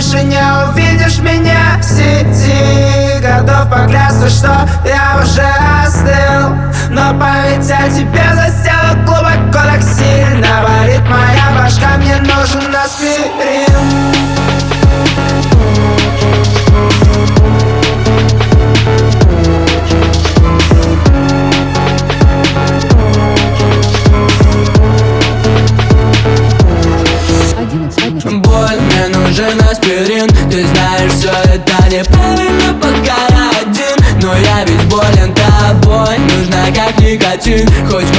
больше не увидишь меня в сети. Готов поклясться, что я уже остыл, но память о тебе засела глубоко, так сильно болит моя башка, мне нужен аспирин. Боль, мне нужен аспирин. Ты знаешь, все это неправильно, пока я один. Но я ведь болен тобой, нужна как никотин. Хоть